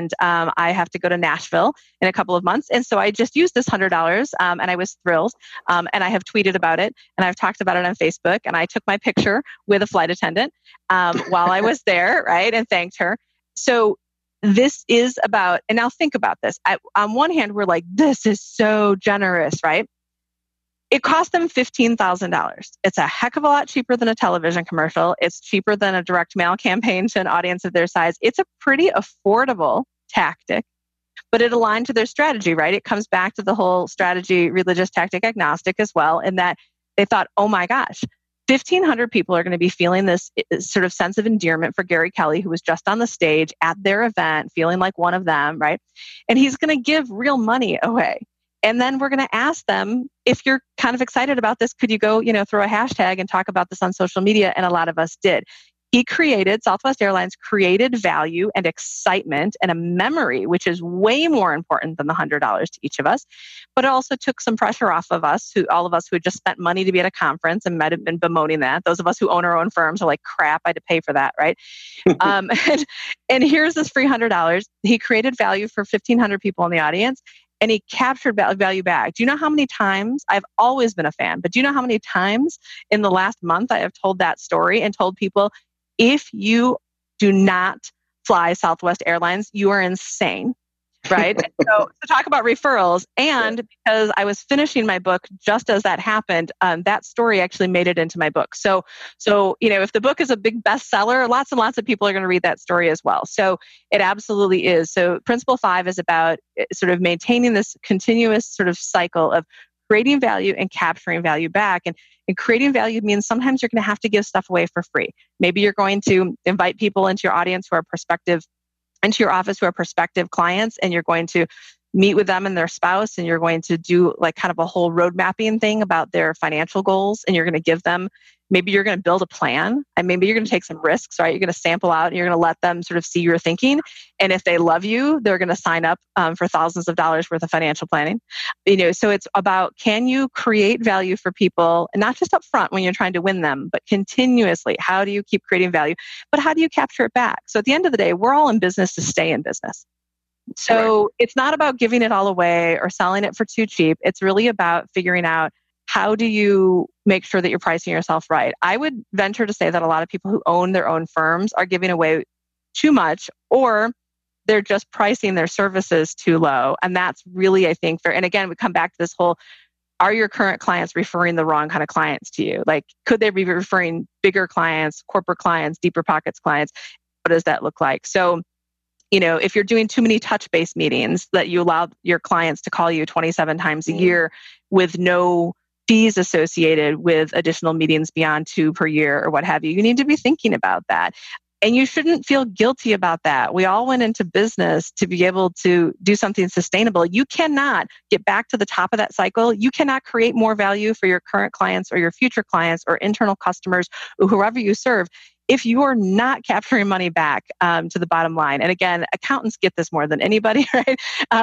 I have to go to Nashville in a couple of months. And so I just used this $100 and I was thrilled. And I have tweeted about it and I've talked about it on Facebook. And I took my picture with a flight attendant while I was there, right? And thanked her. So this is about, and now think about this. On one hand, we're like, this is so generous, right? It cost them $15,000. It's a heck of a lot cheaper than a television commercial. It's cheaper than a direct mail campaign to an audience of their size. It's a pretty affordable tactic, but it aligned to their strategy, right? It comes back to the whole strategy, religious, tactic, agnostic as well, in that they thought, oh my gosh, 1,500 people are going to be feeling this sort of sense of endearment for Gary Kelly, who was just on the stage at their event, feeling like one of them, right? And he's going to give real money away. And then we're going to ask them, if you're kind of excited about this, could you go, throw a hashtag and talk about this on social media? And a lot of us did. Southwest Airlines created value and excitement and a memory, which is way more important than the $100 to each of us. But it also took some pressure off of us, all of us who had just spent money to be at a conference and might have been bemoaning that. Those of us who own our own firms are like, crap, I had to pay for that, right? And here's this free $100. He created value for 1,500 people in the audience. And he captured value back. Do you know how many times, I've always been a fan, but do you know how many times in the last month I have told that story and told people, if you do not fly Southwest Airlines, you are insane, right? So talk about referrals. And because I was finishing my book just as that happened, that story actually made it into my book. So if the book is a big bestseller, lots and lots of people are going to read that story as well. So it absolutely is. So Principle 5 is about sort of maintaining this continuous sort of cycle of creating value and capturing value back. And creating value means sometimes you're going to have to give stuff away for free. Maybe you're going to invite people into your audience who are into your office who are prospective clients, and you're going to meet with them and their spouse, and you're going to do like kind of a whole road mapping thing about their financial goals, and you're going to give them, maybe you're going to build a plan, and maybe you're going to take some risks, right? You're going to sample out and you're going to let them sort of see your thinking. And if they love you, they're going to sign up for thousands of dollars worth of financial planning. So it's about, can you create value for people, and not just up front when you're trying to win them, but continuously? How do you keep creating value? But how do you capture it back? So at the end of the day, we're all in business to stay in business. So It's not about giving it all away or selling it for too cheap. It's really about figuring out, how do you make sure that you're pricing yourself right? I would venture to say that a lot of people who own their own firms are giving away too much, or they're just pricing their services too low. And that's really, I think, fair. And again, we come back to this whole, are your current clients referring the wrong kind of clients to you? Like, could they be referring bigger clients, corporate clients, deeper pockets clients? What does that look like? So, if you're doing too many touch-based meetings that you allow your clients to call you 27 times a year with no fees associated with additional meetings beyond 2 per year or what have you, you need to be thinking about that. And you shouldn't feel guilty about that. We all went into business to be able to do something sustainable. You cannot get back to the top of that cycle. You cannot create more value for your current clients or your future clients or internal customers or whoever you serve if you are not capturing money back to the bottom line. And again, accountants get this more than anybody, right?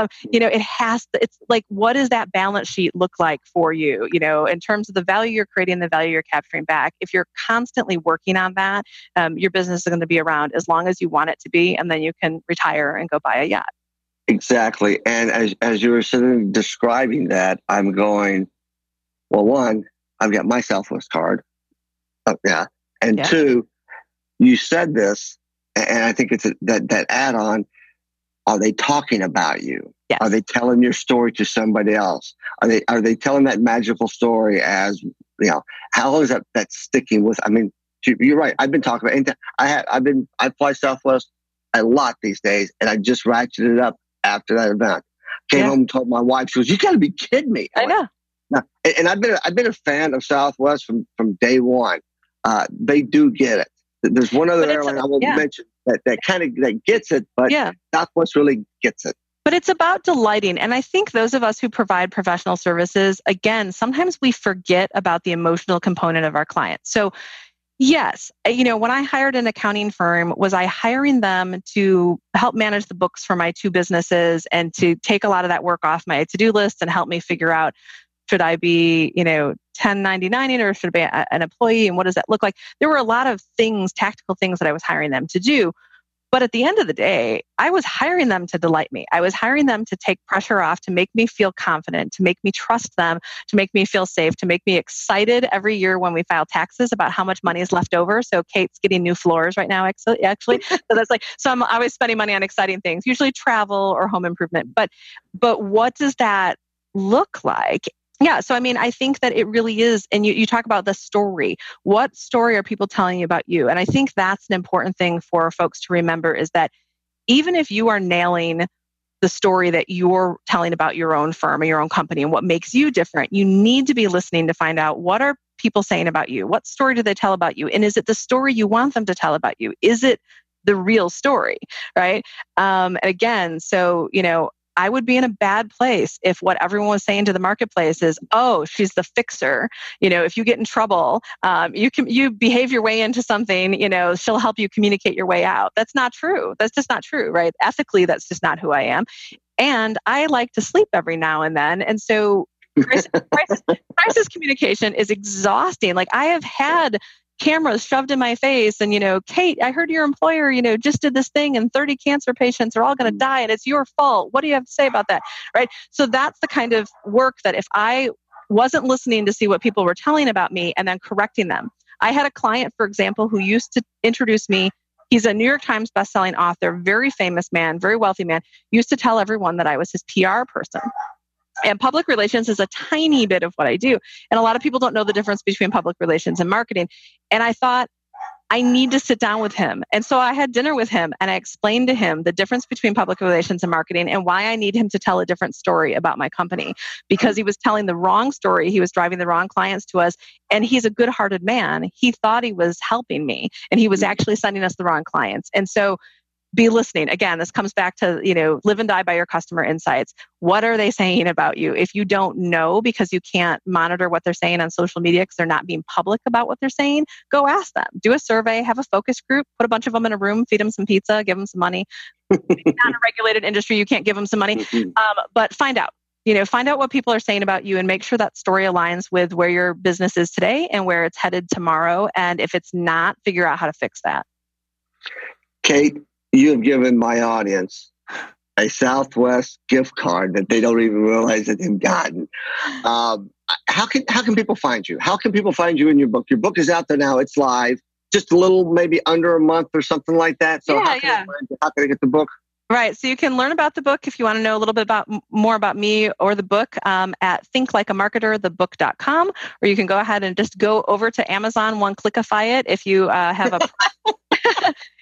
It's like, what does that balance sheet look like for you? In terms of the value you're creating, the value you're capturing back. If you're constantly working on that, your business is going to be around as long as you want it to be, and then you can retire and go buy a yacht. Exactly. And as you were sitting describing that, I'm going, well, one, I've got my Southwest card. Oh, yeah. And Yeah. two, you said this, and I think it's that add-on. Are they talking about you? Yes. Are they telling your story to somebody else? Are they telling that magical story as, how long is that sticking with? I mean, you're right. I've been talking about, I fly Southwest a lot these days, and I just ratcheted it up after that event. Came home and told my wife, she goes, "You got to be kidding me." I know. No. And I've been a fan of Southwest from day one. They do get it. There's one other airline I won't mention that gets it, but Southwest really gets it. But it's about delighting. And I think those of us who provide professional services, again, sometimes we forget about the emotional component of our clients. So yes, when I hired an accounting firm, was I hiring them to help manage the books for my two businesses and to take a lot of that work off my to-do list and help me figure out, should I be, 1099ing or should I be an employee, and what does that look like? There were a lot of things, tactical things that I was hiring them to do. But at the end of the day, I was hiring them to delight me. I was hiring them to take pressure off, to make me feel confident, to make me trust them, to make me feel safe, to make me excited every year when we file taxes about how much money is left over. So Kate's getting new floors right now, actually. So I'm always spending money on exciting things, usually travel or home improvement. But what does that look like? Yeah. So, I think that it really is. And you talk about the story. What story are people telling you about you? And I think that's an important thing for folks to remember, is that even if you are nailing the story that you're telling about your own firm or your own company and what makes you different, you need to be listening to find out, what are people saying about you? What story do they tell about you? And is it the story you want them to tell about you? Is it the real story? Right. And again, so, I would be in a bad place if what everyone was saying to the marketplace is, "Oh, she's the fixer. If you get in trouble, you behave your way into something. She'll help you communicate your way out." That's not true. That's just not true, right? Ethically, that's just not who I am. And I like to sleep every now and then, and so crisis communication is exhausting. Like, I have had cameras shoved in my face and, "Kate, I heard your employer, just did this thing and 30 cancer patients are all going to die and it's your fault. What do you have to say about that?" Right? So that's the kind of work that if I wasn't listening to see what people were telling about me and then correcting them. I had a client, for example, who used to introduce me. He's a New York Times bestselling author, very famous man, very wealthy man, used to tell everyone that I was his PR person. And public relations is a tiny bit of what I do. And a lot of people don't know the difference between public relations and marketing. And I thought, I need to sit down with him. And so I had dinner with him and I explained to him the difference between public relations and marketing and why I need him to tell a different story about my company, because he was telling the wrong story. He was driving the wrong clients to us. And he's a good-hearted man. He thought he was helping me and he was actually sending us the wrong clients. And so be listening. Again, this comes back to, live and die by your customer insights. What are they saying about you? If you don't know because you can't monitor what they're saying on social media because they're not being public about what they're saying, go ask them. Do a survey, have a focus group, put a bunch of them in a room, feed them some pizza, give them some money. It's not a regulated industry. You can't give them some money. But find out. Find out what people are saying about you and make sure that story aligns with where your business is today and where it's headed tomorrow. And if it's not, figure out how to fix that. Kate, you have given my audience a Southwest gift card that they don't even realize that they've gotten. How can people find you? How can people find you in your book? Your book is out there now. It's live. Just a little, maybe under a month or something like that. So how can I get the book? Right. So you can learn about the book if you want to know a little bit more about me or the book at thinklikeamarketer.thebook.com, or you can go ahead and just go over to Amazon, one-clickify it if you have a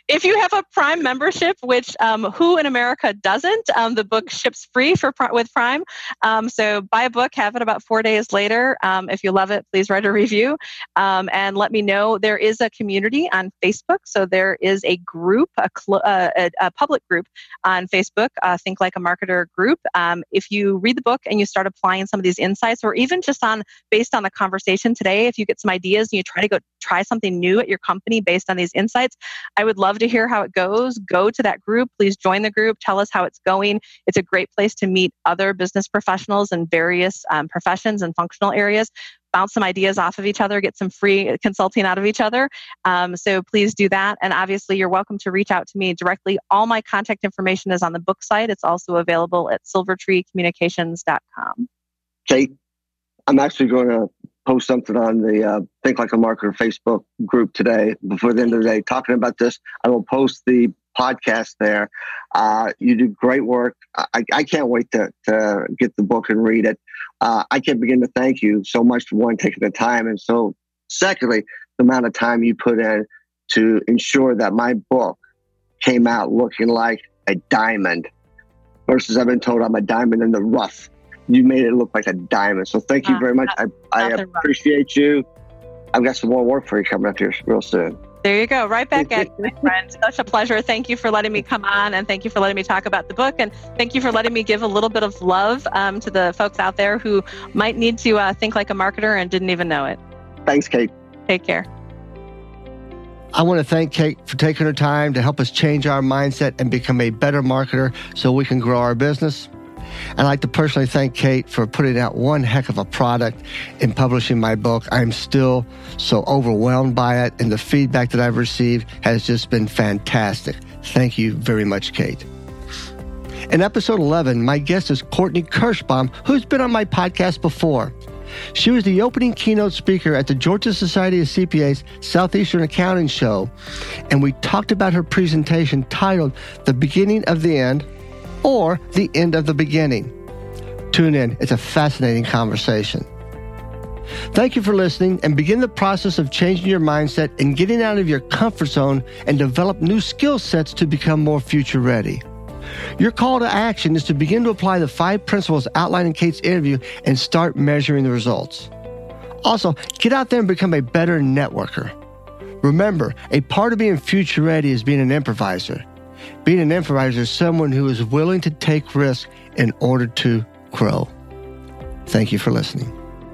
If you have a Prime membership, which who in America doesn't, the book ships free with Prime. So buy a book, have it about 4 days later. If you love it, please write a review and let me know. There is a community on Facebook. So there is a group, a public group on Facebook, Think Like a Marketer group. If you read the book and you start applying some of these insights, or even just based on the conversation today, if you get some ideas and you try something new at your company based on these insights, I would love to hear how it goes. Go to that group. Please join the group. Tell us how it's going. It's a great place to meet other business professionals in various professions and functional areas. Bounce some ideas off of each other, get some free consulting out of each other. So please do that. And obviously, you're welcome to reach out to me directly. All my contact information is on the book site. It's also available at silvertreecommunications.com. Kate, I'm actually going to post something on the Think Like a Marketer Facebook group today before the end of the day talking about this. I will post the podcast there. You do great work. I can't wait to get the book and read it. I can't begin to thank you so much for one, taking the time, and so secondly, the amount of time you put in to ensure that my book came out looking like a diamond versus I've been told I'm a diamond in the rough. You made it look like a diamond. So thank you very much. I appreciate you. I've got some more work for you coming up here real soon. There you go. Right back at you, my friend. Such a pleasure. Thank you for letting me come on, and thank you for letting me talk about the book, and thank you for letting me give a little bit of love to the folks out there who might need to think like a marketer and didn't even know it. Thanks, Kate. Take care. I want to thank Kate for taking her time to help us change our mindset and become a better marketer so we can grow our business. I'd like to personally thank Kate for putting out one heck of a product in publishing my book. I'm still so overwhelmed by it, and the feedback that I've received has just been fantastic. Thank you very much, Kate. In episode 11, my guest is Courtney Kirschbaum, who's been on my podcast before. She was the opening keynote speaker at the Georgia Society of CPAs Southeastern Accounting Show, and we talked about her presentation titled The Beginning of the End, or The End of the Beginning. Tune in. It's a fascinating conversation. Thank you for listening, and begin the process of changing your mindset and getting out of your comfort zone and develop new skill sets to become more future ready. Your call to action is to begin to apply the 5 principles outlined in Kate's interview and start measuring the results. Also, get out there and become a better networker. Remember, a part of being future ready is being an improviser. Being an improviser is someone who is willing to take risks in order to grow. Thank you for listening.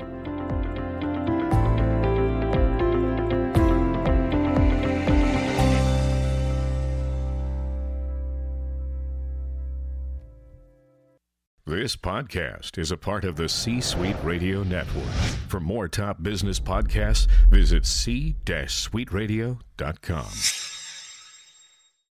This podcast is a part of the C-Suite Radio Network. For more top business podcasts, visit c-suiteradio.com.